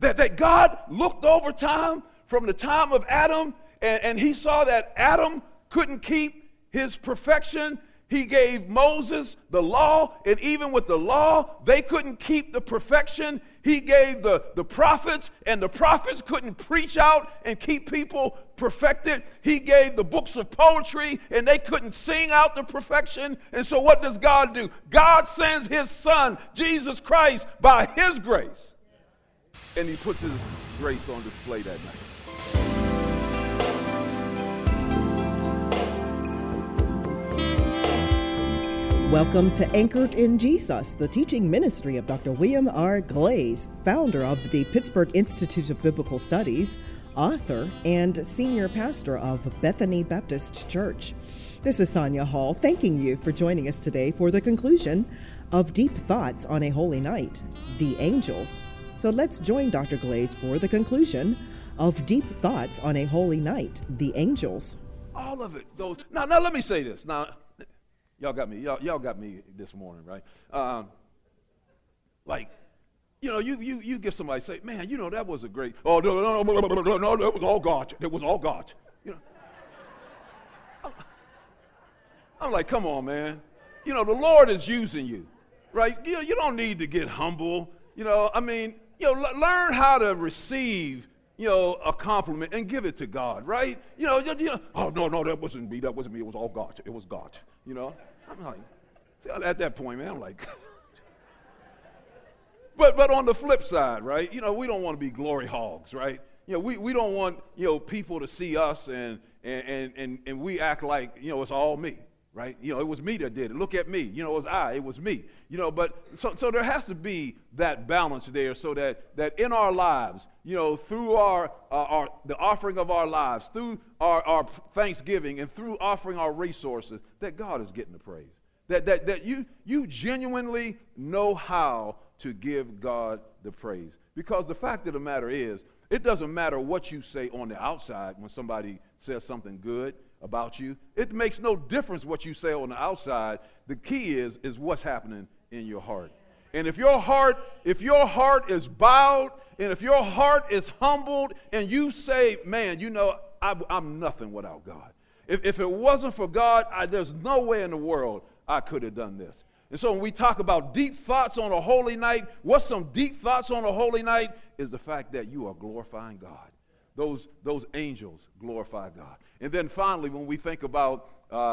That God looked over time from the time of Adam, and he saw that Adam couldn't keep his perfection. He gave Moses the law, and even with the law, they couldn't keep the perfection. He gave the prophets, and the prophets couldn't preach out and keep people perfected. He gave the books of poetry, and they couldn't sing out the perfection. And so what does God do? God sends his son, Jesus Christ, by his grace. And he puts his grace on display that night. Welcome to Anchored in Jesus, the teaching ministry of Dr. William R. Glaze, founder of the Pittsburgh Institute of Biblical Studies, author, and senior pastor of Bethany Baptist Church. This is Sonia Hall, thanking you for joining us today for the conclusion of Deep Thoughts on a Holy Night, The Angels. So let's join Dr. Glaze for the conclusion of Deep Thoughts on a Holy Night, The Angels. All of it goes. Now let me say this. Now, y'all got me this morning, right? You get somebody say, man, that was a great. Oh no, that was all God. It was all God. I'm like, come on, man. The Lord is using you, right? You don't need to get humble. Learn how to receive, a compliment and give it to God, right? Oh no, that wasn't me. That wasn't me. It was all God. It was God. I'm like, at that point, man, I'm like, but on the flip side, right? We don't want to be glory hogs, right? We don't want, people to see us and we act like, it's all me, right? It was me that did it. Look at me. It was me. But so there has to be that balance there so that in our lives, through the offering of our lives, through our thanksgiving and through offering our resources, that God is getting the praise. That you genuinely know how to give God the praise. Because the fact of the matter is, it doesn't matter what you say on the outside when somebody says something good about you. It makes no difference what you say on the outside. The key is what's happening in your heart. And if your heart is bowed, and if your heart is humbled, and you say, man, I'm nothing without God. If it wasn't for God, there's no way in the world I could have done this. And so when we talk about deep thoughts on a holy night, what's some deep thoughts on a holy night is the fact that you are glorifying God. Those angels glorify God. And then finally, when we think about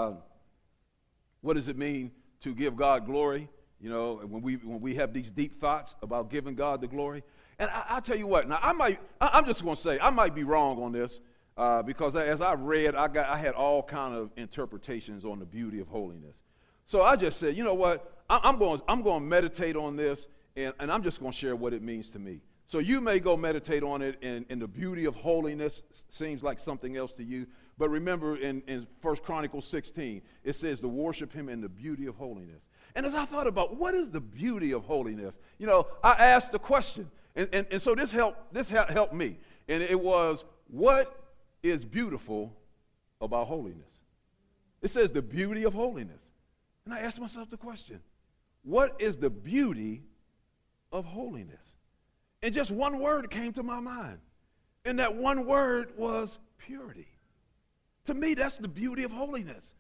what does it mean to give God glory, when we have these deep thoughts about giving God the glory. And I'll tell you what, now I'm just going to say, I might be wrong on this because as I read, I had all kind of interpretations on the beauty of holiness. So I just said, you know what, I'm going to meditate on this, and I'm just going to share what it means to me. So you may go meditate on it, and the beauty of holiness seems like something else to you. But remember in 1 Chronicles 16, it says to worship him in the beauty of holiness. And as I thought about what is the beauty of holiness, I asked the question. And so this helped me. And it was, what is beautiful about holiness? It says the beauty of holiness. And I asked myself the question, what is the beauty of holiness? And just one word came to my mind. And that one word was purity. To me, that's the beauty of holiness.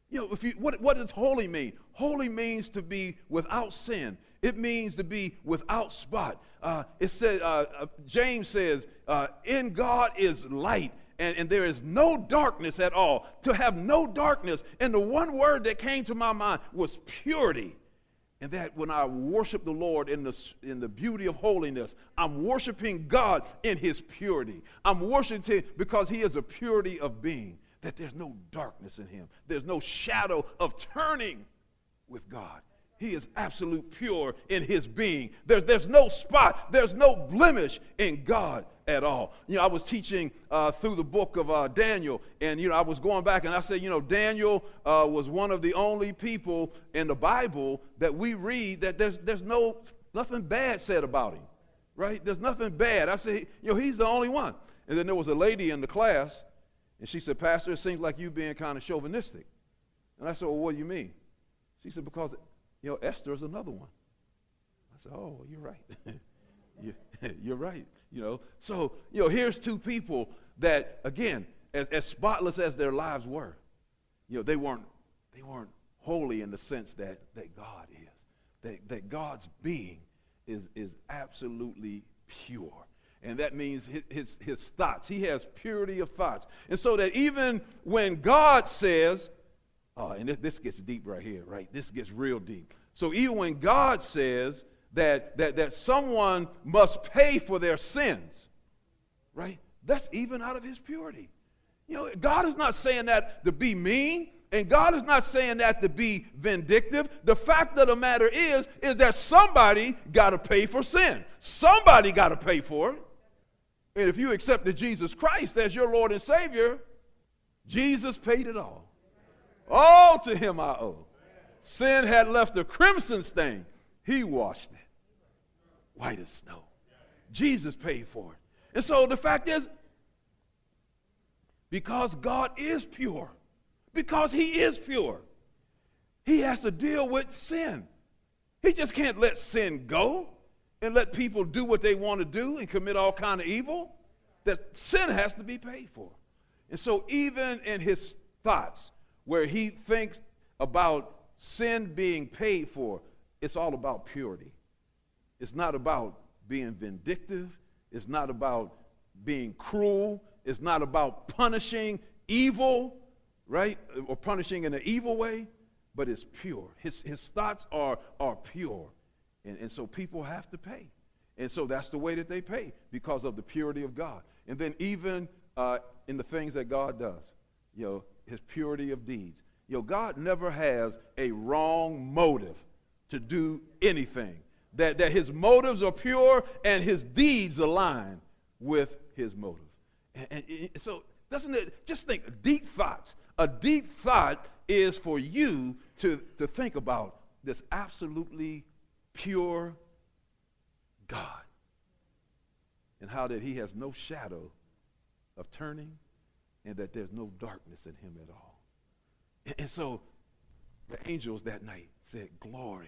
What does holy mean? Holy means to be without sin. It means to be without spot. It says, James says, in God is light, and there is no darkness at all. To have no darkness. And the one word that came to my mind was purity. And that when I worship the Lord in the beauty of holiness, I'm worshiping God in his purity. I'm worshiping him because he is a purity of being. That there's no darkness in him. There's no shadow of turning with God. He is absolute pure in his being. There's no spot. There's no blemish in God at all. I was teaching through the book of Daniel, and I was going back and I said, Daniel was one of the only people in the Bible that we read that there's nothing bad said about him, right? There's nothing bad. I said, he's the only one. And then there was a lady in the class, and she said, Pastor, it seems like you being kind of chauvinistic. And I said, well, what do you mean? She said, because Esther is another one. I said, oh, you're right. You're right. So, here's two people that, again, as spotless as their lives were, they weren't holy in the sense that God is, that God's being is absolutely pure. And that means his thoughts. He has purity of thoughts. And so that even when God says, and this gets deep right here, right? This gets real deep. So even when God says that someone must pay for their sins, right? That's even out of his purity. God is not saying that to be mean, and God is not saying that to be vindictive. The fact of the matter is that somebody got to pay for sin. Somebody got to pay for it. And if you accepted Jesus Christ as your Lord and Savior, Jesus paid it all. All to him I owe. Sin had left a crimson stain. He washed it white as snow. Jesus paid for it. And so the fact is, because God is pure, because he is pure, he has to deal with sin. He just can't let sin go and let people do what they want to do and commit all kind of evil. That sin has to be paid for. And so even in his thoughts, where he thinks about sin being paid for, it's all about purity. It's not about being vindictive. It's not about being cruel. It's not about punishing evil, right? Or punishing in an evil way, but it's pure. His thoughts are pure. And so people have to pay. And so that's the way that they pay, because of the purity of God. And then even in the things that God does, his purity of deeds. God never has a wrong motive to do anything. That his motives are pure and his deeds align with his motive. And so doesn't it, just think, deep thoughts. A deep thought is for you to think about this absolutely pure God, and how that he has no shadow of turning, and that there's no darkness in him at all. And so the angels that night said, glory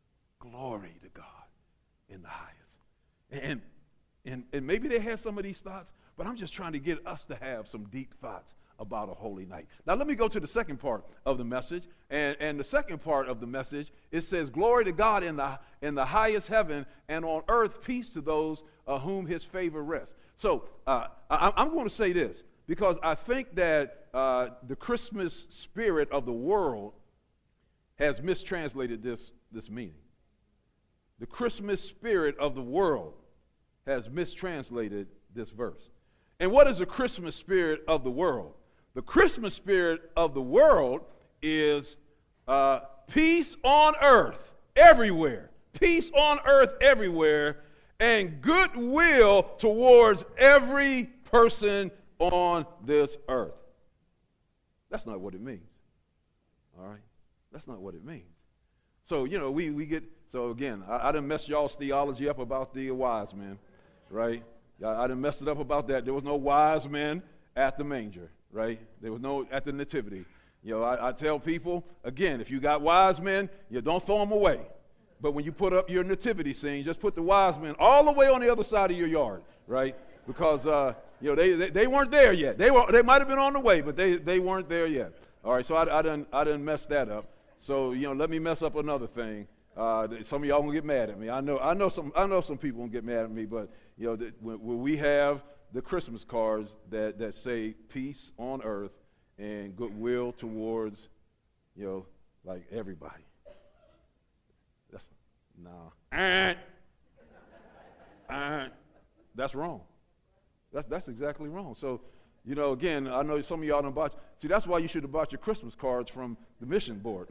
to God in the highest. And maybe they had some of these thoughts, but I'm just trying to get us to have some deep thoughts about a holy night. Now let me go to the second part of the message. And the second part of the message, it says, glory to God in the highest heaven, and on earth peace to those whom his favor rests. So I'm going to say this, because I think that the Christmas spirit of the world has mistranslated this meaning. The Christmas spirit of the world has mistranslated this verse. And what is the Christmas spirit of the world? The Christmas spirit of the world is peace on earth everywhere. Peace on earth everywhere, and goodwill towards every person on this earth. That's not what it means. All right? That's not what it means. So, we get, so again, I done messed y'all's theology up about the wise men, right? I done messed it up about that. There was no wise men at the manger, right? There was no at the nativity. I tell people, again, if you got wise men, don't throw them away. But when you put up your nativity scene, just put the wise men all the way on the other side of your yard, right? Because, they weren't there yet. They might have been on the way, but they weren't there yet. All right, so I done messed that up. So, let me mess up another thing. Some of y'all gonna get mad at me. I know some people gonna get mad at me, but when we have the Christmas cards that say peace on earth and goodwill towards, like everybody. That's wrong. That's exactly wrong. So, again, I know some of y'all done bought. See, that's why you should have bought your Christmas cards from the mission board.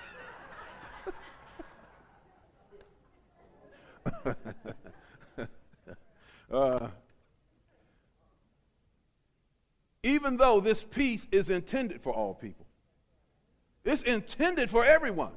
Even though this peace is intended for all people, it's intended for everyone,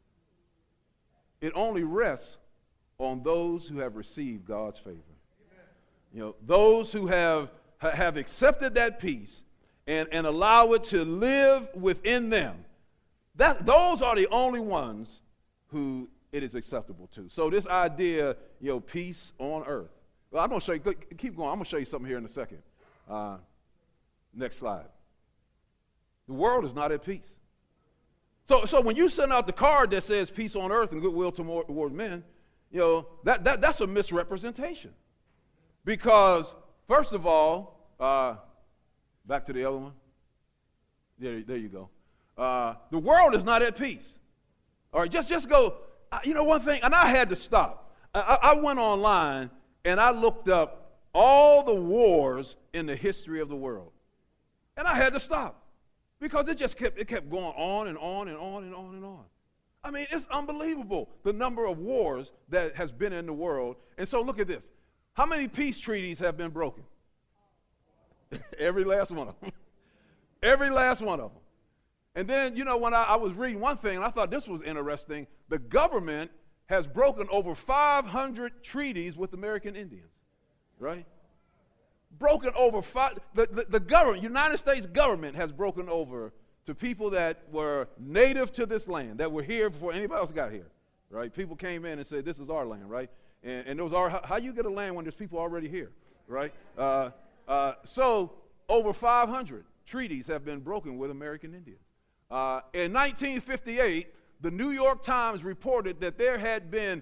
it only rests on those who have received God's favor. Those who have accepted that peace and allow it to live within them. Those are the only ones who it is acceptable to. So this idea, peace on earth, Well, I'm going to show you, keep going. I'm going to show you something here in a second. Next slide. The world is not at peace. So when you send out the card that says peace on earth and goodwill toward men, you know, that's a misrepresentation. Because, first of all, back to the other one. There you go. The world is not at peace. All right, just go. You know one thing, and I had to stop. I went online and I looked up all the wars in the history of the world. And I had to stop because it kept going on and on and on and on and on. I mean, it's unbelievable the number of wars that has been in the world. And so look at this. How many peace treaties have been broken? Every last one of them. Every last one of them. And then, you know, when I was reading one thing, and I thought this was interesting, the government has broken over 500 treaties with American Indians, right? Broken over the government, United States government has broken over to people that were native to this land, that were here before anybody else got here, right? People came in and said, this is our land, right? And those are, how you get a land when there's people already here, right? So over 500 treaties have been broken with American Indians. In 1958, the New York Times reported that there had been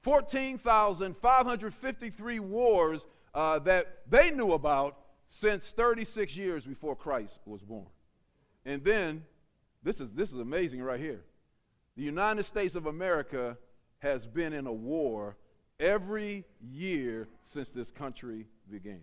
14,553 wars that they knew about since 36 years before Christ was born. And then, this is amazing right here. The United States of America has been in a war every year since this country began.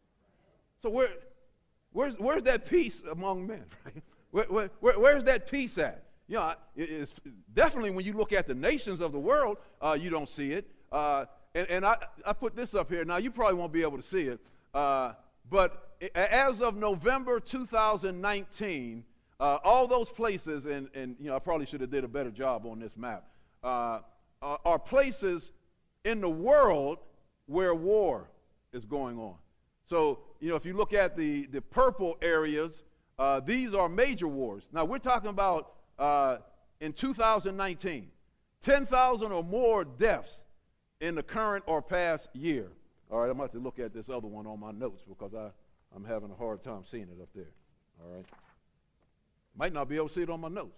So where's that peace among men? Right? Where's that peace at? You know, it's definitely when you look at the nations of the world, you don't see it. And I put this up here. Now, you probably won't be able to see it. But as of November 2019, all those places, and you know, I probably should have did a better job on this map, are places in the world where war is going on. So, you know, if you look at the purple areas, these are major wars. Now, we're talking about in 2019, 10,000 or more deaths in the current or past year. All right, I'm going to have to look at this other one on my notes because I'm having a hard time seeing it up there. All right. Might not be able to see it on my notes.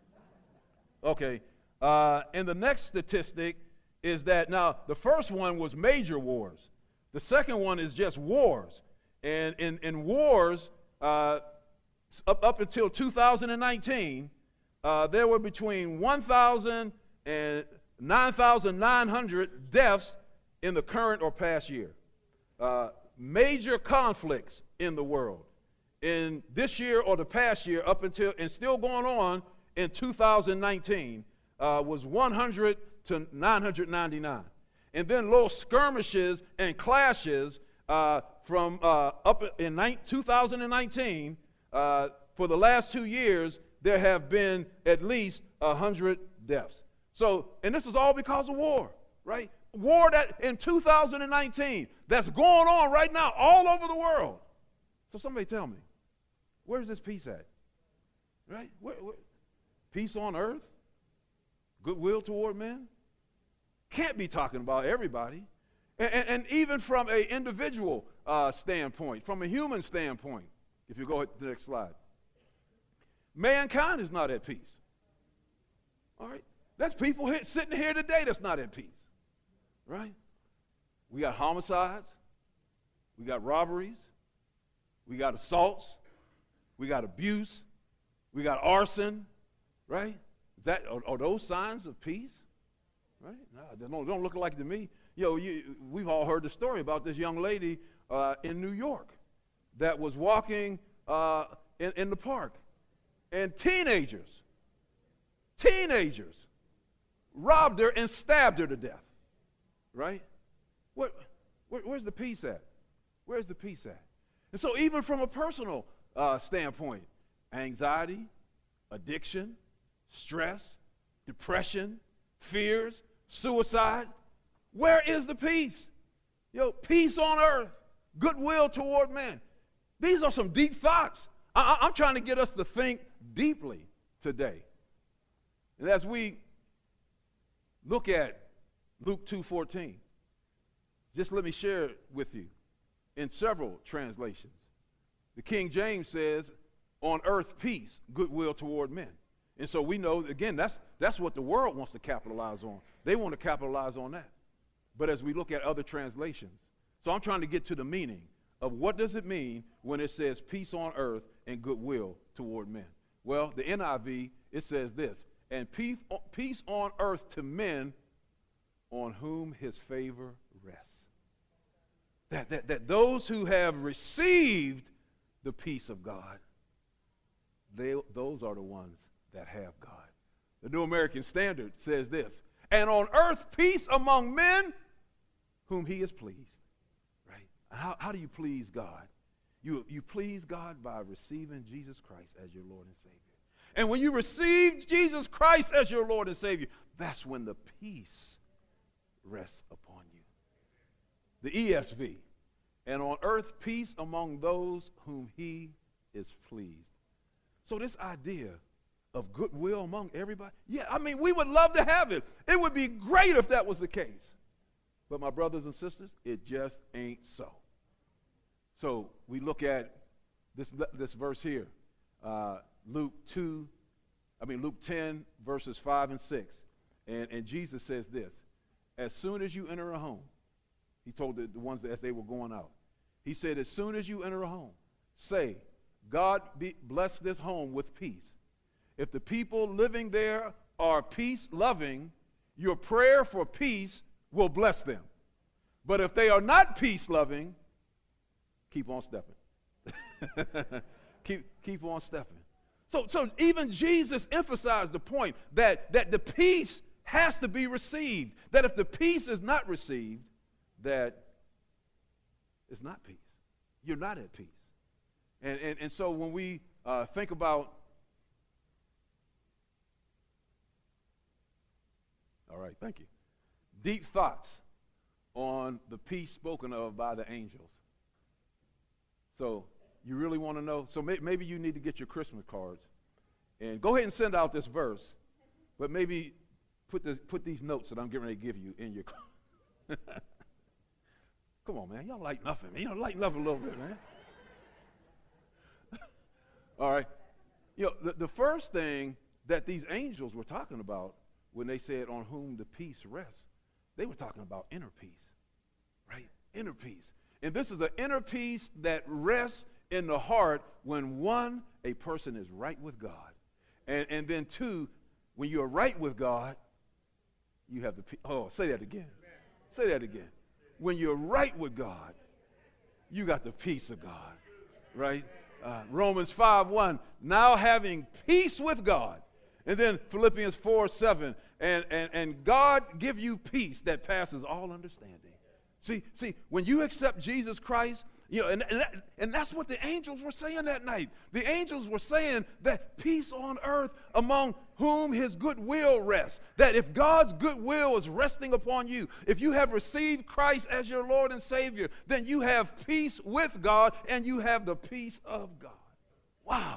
Okay. And the next statistic is that now the first one was major wars. The second one is just wars. And in wars, up until 2019, there were between 1,000 and 9,900 deaths in the current or past year. Major conflicts in the world. In this year or the past year, up until, and still going on in 2019, was 100 to 999. And then little skirmishes and clashes from up in 2019, for the last 2 years, there have been at least 100 deaths. So, and this is all because of war, right? War that in 2019, that's going on right now all over the world. So somebody tell me, where's this peace at? Right? Where, peace on earth? Goodwill toward men? Can't be talking about everybody. And even from an individual standpoint, from a human standpoint, if you go to the next slide, mankind is not at peace. All right? That's people sitting here today that's not at peace. Right? We got homicides. We got robberies. We got assaults. We got abuse. We got arson. Right? Are those signs of peace? Right? No, they don't look like to me. You know, we've all heard the story about this young lady in New York that was walking in the park. And teenagers robbed her and stabbed her to death. Right? Where's the peace at? Where's the peace at? And so even from a personal standpoint, anxiety, addiction, stress, depression, fears, suicide, where is the peace? Peace on earth, goodwill toward men. These are some deep thoughts. I'm trying to get us to think deeply today. And as we look at Luke 2:14, Just let me share it with you in several translations. The King James says, on earth peace, goodwill toward men. And so we know, again, that's what the world wants to capitalize on. They want to capitalize on that. But as we look at other translations, so I'm trying to get to the meaning of what does it mean when it says peace on earth and goodwill toward men. Well, the NIV, it says this, and peace on earth to men on whom his favor rests. That those who have received the peace of God, those are the ones that have God. The New American Standard says this, and on earth peace among men whom he is pleased. Right? How do you please God? You please God by receiving Jesus Christ as your Lord and Savior. And when you receive Jesus Christ as your Lord and Savior, that's when the peace rests upon you. The ESV, and on earth peace among those whom he is pleased. So this idea of goodwill among everybody, yeah, I mean, we would love to have it. It would be great if that was the case. But my brothers and sisters, it just ain't so. So we look at this verse here, Luke 10, verses 5 and 6. And Jesus says this, as soon as you enter a home, he told the ones that as they were going out, he said, as soon as you enter a home, say, God bless this home with peace. If the people living there are peace-loving, your prayer for peace will bless them. But if they are not peace-loving, keep on stepping. keep on stepping. So even Jesus emphasized the point that the peace has to be received. That if the peace is not received, that it's not peace. You're not at peace. And so when we think about, all right, thank you. Deep thoughts on the peace spoken of by the angels. So you really want to know? So maybe you need to get your Christmas cards and go ahead and send out this verse, but maybe put these notes that I'm getting ready to give you in your car. Come on, man. Y'all lighten up, man. Lighten up a little bit, man. All right. The first thing that these angels were talking about when they said on whom the peace rests, they were talking about inner peace, right? Inner peace. And this is an inner peace that rests in the heart when, one, a person is right with God. And then, two, when you're right with God, you have the peace. Oh, say that again. Say that again. When you're right with God, you got the peace of God, right? Romans 5:1, now having peace with God. And then Philippians 4:7, and God give you peace that passes all understanding. See, when you accept Jesus Christ, and that's what the angels were saying that night. The angels were saying that peace on earth among whom his goodwill rests. That if God's goodwill is resting upon you, if you have received Christ as your Lord and Savior, then you have peace with God and you have the peace of God. Wow.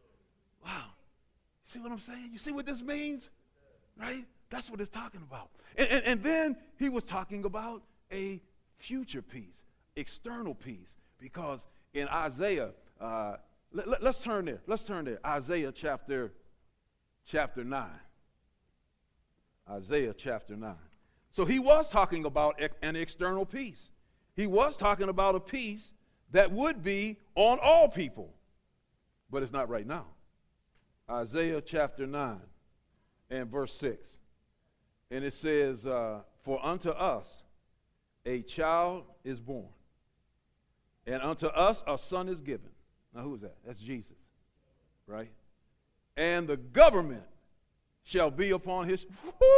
See what I'm saying? You see what this means? Right? That's what it's talking about. And then he was talking about a future peace, external peace. Because in Isaiah, let's turn there. Let's turn there. Isaiah chapter 9. Isaiah chapter 9. So he was talking about an external peace. He was talking about a peace that would be on all people. But it's not right now. Isaiah chapter 9 and verse 6. And it says, for unto us a child is born, and unto us a son is given. Now who is that? That's Jesus, right? And the government shall be upon his,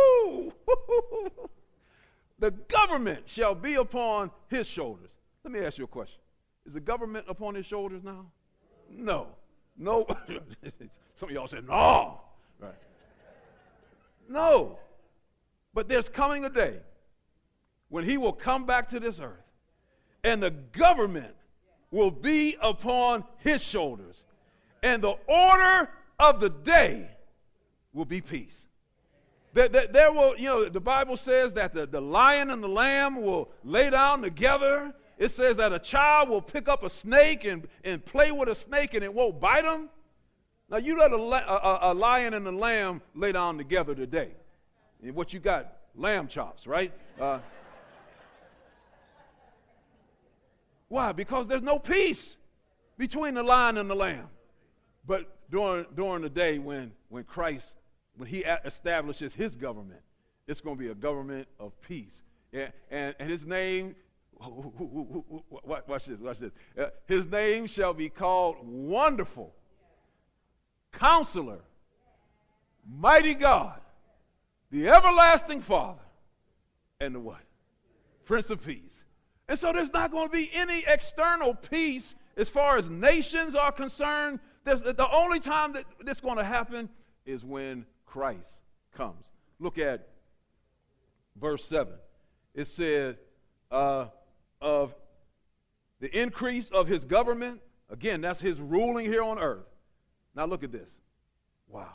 the government shall be upon his shoulders. Let me ask you a question. Is the government upon his shoulders now? No. Some of y'all said, no. Right. No. But there's coming a day when he will come back to this earth, and the government will be upon his shoulders, and the order of the day will be peace. There will, the Bible says that the lion and the lamb will lay down together. It says that a child will pick up a snake and play with a snake and it won't bite him. Now, you let a lion and a lamb lay down together today. And what you got? Lamb chops, right? Why? Because there's no peace between the lion and the lamb. But during the day when Christ, when he establishes his government, it's going to be a government of peace. And his name, watch this. His name shall be called Wonderful, Counselor, Mighty God, the Everlasting Father, and the what? Prince of Peace. And so there's not going to be any external peace as far as nations are concerned. The only time that this is going to happen is when Christ comes. Look at verse 7. It said, of the increase of his government. Again, that's his ruling here on earth. Now look at this. Wow.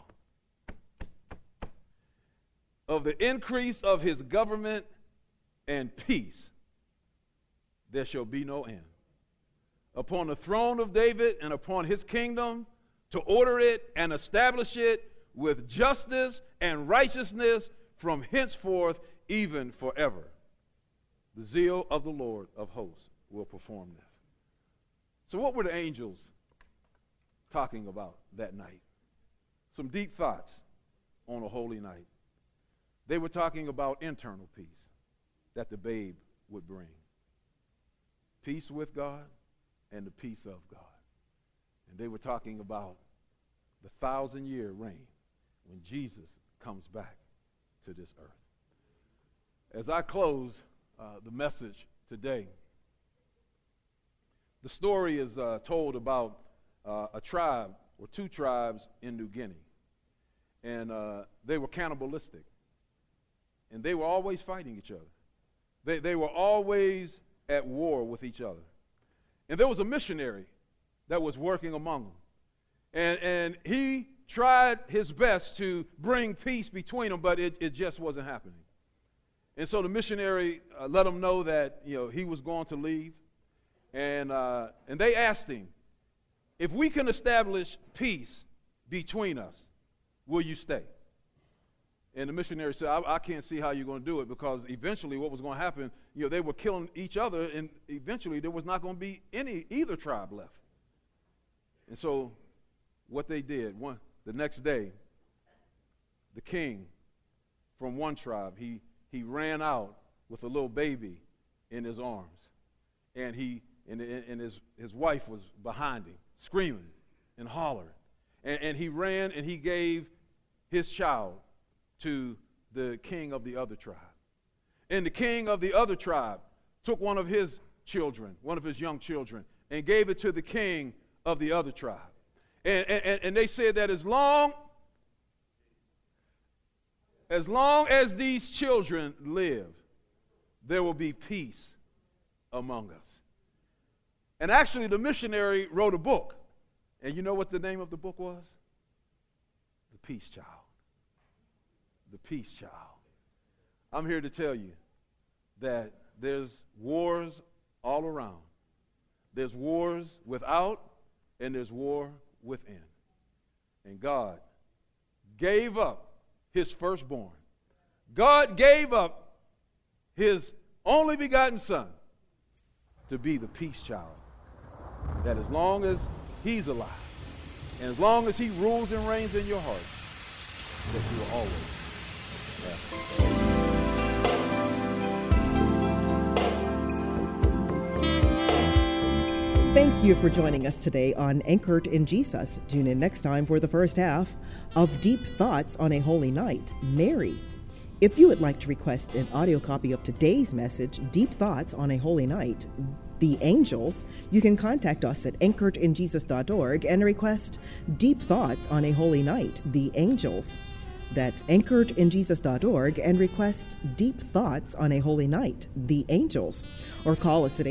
Of the increase of his government and peace, there shall be no end. Upon the throne of David and upon his kingdom, to order it and establish it with justice and righteousness from henceforth, even forever. The zeal of the Lord of hosts will perform this. So what were the angels talking about that night? Some deep thoughts on a holy night. They were talking about internal peace that the babe would bring. Peace with God and the peace of God. And they were talking about the 1,000-year reign when Jesus comes back to this earth. As I close the message today, the story is told about a tribe or two tribes in New Guinea. And they were cannibalistic. And they were always fighting each other. They were always at war with each other. And there was a missionary that was working among them. And he tried his best to bring peace between them, but it just wasn't happening. And so the missionary let them know that he was going to leave. And they asked him, if we can establish peace between us, will you stay? And the missionary said, I can't see how you're going to do it, because eventually what was going to happen, they were killing each other, and eventually there was not going to be either tribe left. And so what they did, the next day, the king from one tribe, he ran out with a little baby in his arms. And his wife was behind him, screaming and hollering. And he ran and he gave his child to the king of the other tribe. And the king of the other tribe took one of his children, one of his young children, and gave it to the king of the other tribe. And they said that as long as these children live, there will be peace among us. And actually, the missionary wrote a book. And you know what the name of the book was? The Peace Child. The Peace Child. I'm here to tell you that there's wars all around. There's wars without, and there's war within. And God gave up his firstborn. God gave up his only begotten son to be the peace child. That as long as he's alive, and as long as he rules and reigns in your heart, that you will always have peace. Thank you for joining us today on Anchored in Jesus. Tune in next time for the first half of Deep Thoughts on a Holy Night, Mary. If you would like to request an audio copy of today's message, Deep Thoughts on a Holy Night, The Angels, you can contact us at anchoredinjesus.org and request Deep Thoughts on a Holy Night, The Angels. That's anchoredinjesus.org and request Deep Thoughts on a Holy Night, The Angels. Or call us at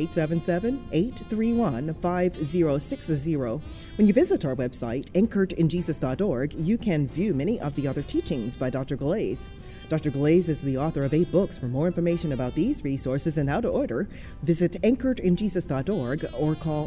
877-831-5060. When you visit our website, anchoredinjesus.org, you can view many of the other teachings by Dr. Glaze. Dr. Glaze is the author of 8 books. For more information about these resources and how to order, visit anchoredinjesus.org or call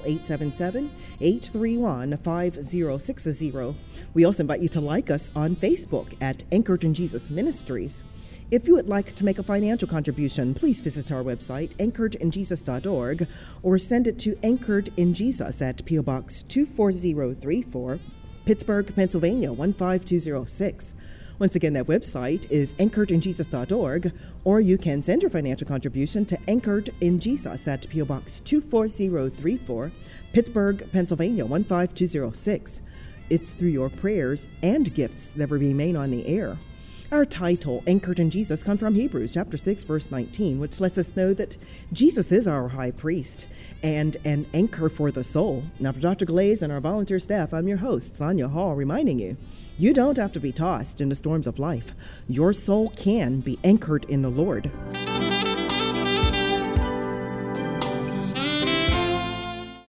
877-831-5060. We also invite you to like us on Facebook at Anchored in Jesus Ministries. If you would like to make a financial contribution, please visit our website, anchoredinjesus.org, or send it to Anchored in Jesus at P.O. Box 24034, Pittsburgh, Pennsylvania 15206. Once again, that website is anchoredinjesus.org, or you can send your financial contribution to Anchored in Jesus at P.O. Box 24034, Pittsburgh, Pennsylvania 15206. It's through your prayers and gifts that we remain on the air. Our title, Anchored in Jesus, comes from Hebrews chapter 6, verse 19, which lets us know that Jesus is our high priest and an anchor for the soul. Now, for Dr. Glaze and our volunteer staff, I'm your host, Sonia Hall, reminding you, you don't have to be tossed in the storms of life. Your soul can be anchored in the Lord.